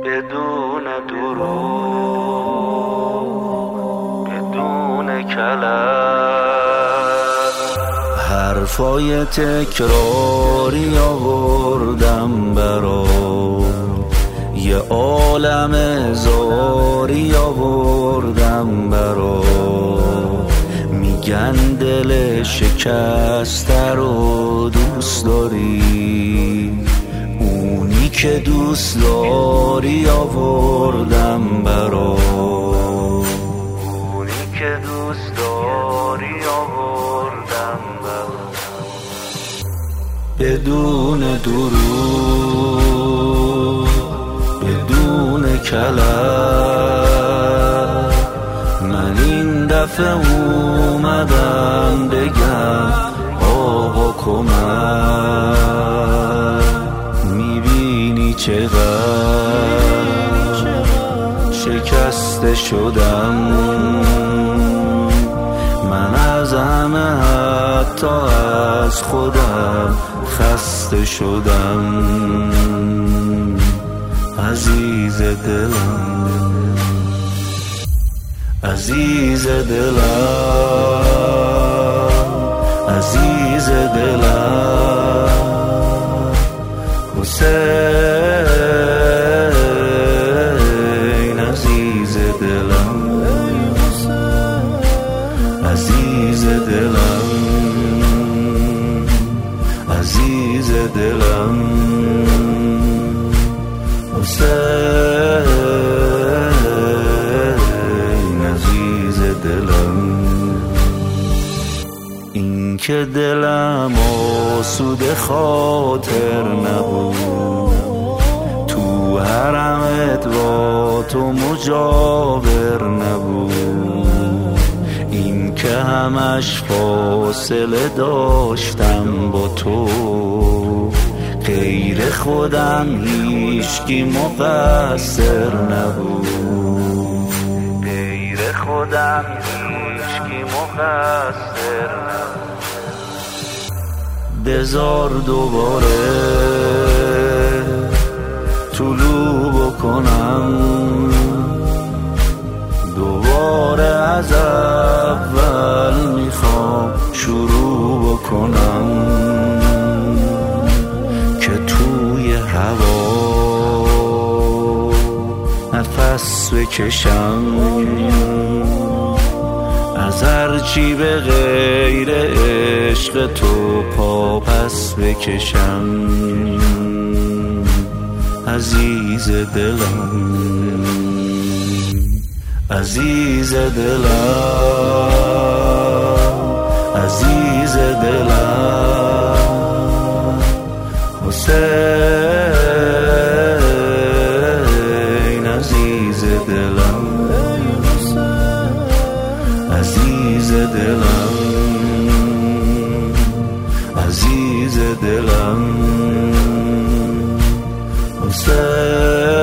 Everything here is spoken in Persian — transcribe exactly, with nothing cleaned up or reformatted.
بدون دروغ، بدون کلام، حرفای تکراری آوردم برات، یه عالم زاری آوردم برات. میگن دل شکسته رو دوست داری، اونی که دوست داری آوردم برات، اونی که دوست داری آوردم برات. بدون دروغ، بدون کلام، من این دفعه اومدم بگم آقا کمک. میبینی چقدر شکسته شدم من، از همه حتی از خودم خسته شدم. عزیز دلم، عزیز دلم، عزیز دلم، حسین عزیز دلم، عزیز دلم، عزیز دلم، حسین عزیز دلم. این که دلم آسوده خاطر نبود، تو حرمت با تو مجاور نبود. این که همش فاصله داشتم با تو، غیر خودم هیچکی مقصر نبود، غیر خودم هیچکی مقصر نبود. بذار دوباره طلوع بکنم، دوباره از اول میخوام شروع بکنم، که توی هوا نفس بکشم، از هرچی به غیر عشق تو پا پس بکشم. عزیز دلم، عزیز دلم، عزیز دلم، حسین عزیز دلم، عزیز دلم، عزیز دلم، حسین